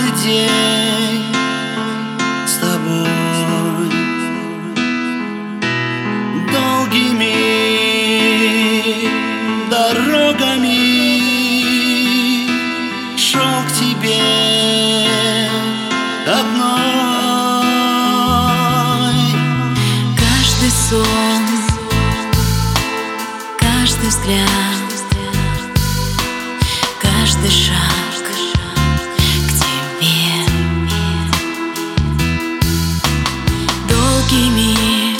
каждый день с тобой, долгими дорогами шел к тебе одной. Каждый сон, каждый взгляд, каждый шаг к тебе долгими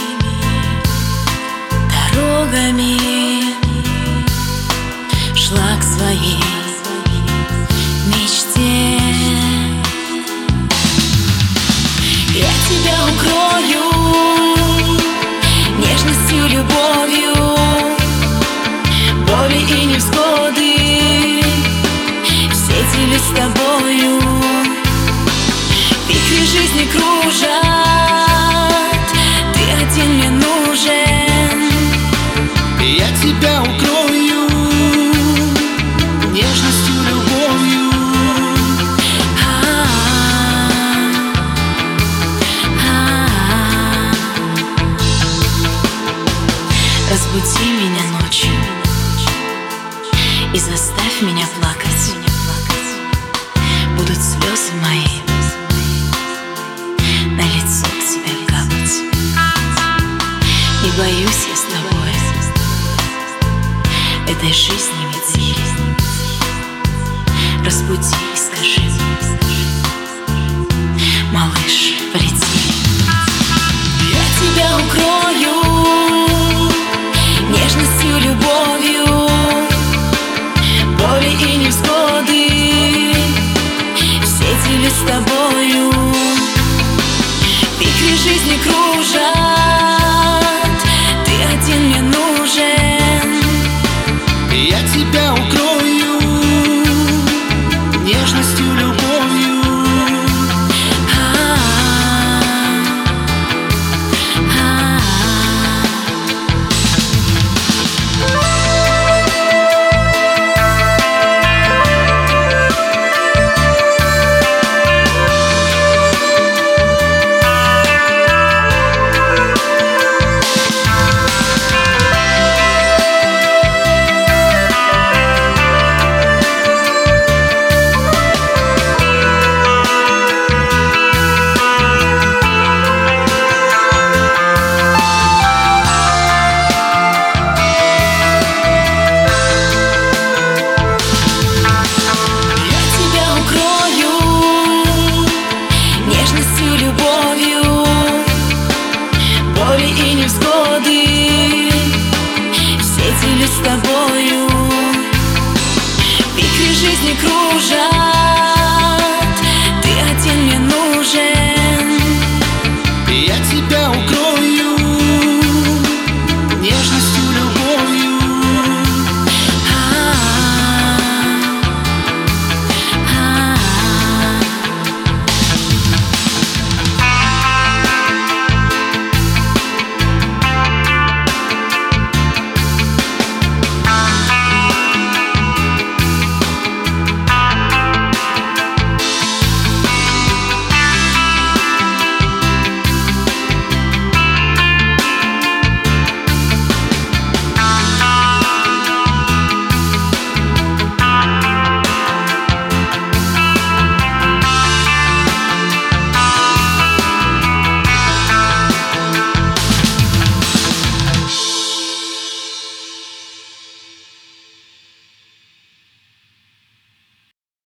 дорогами шла к своей мечте. Я тебя укрою нежностью, любовью, боли и невзгоды все делю с тобою. Вихри жизни кружат, ты один мне нужен. Я тебя укрою нежностью, любовью. Разбуди меня ночью и заставь меня плакать. Будут слезы мои на лицо к тебе капать. Не боюсь я с тобой этой жизни метели. Разбуди и скажи: малыш, полетели. Я тебя укрою нежностью, любовью, боли и невзгоды все делю с тобою. Вихри жизни кружат,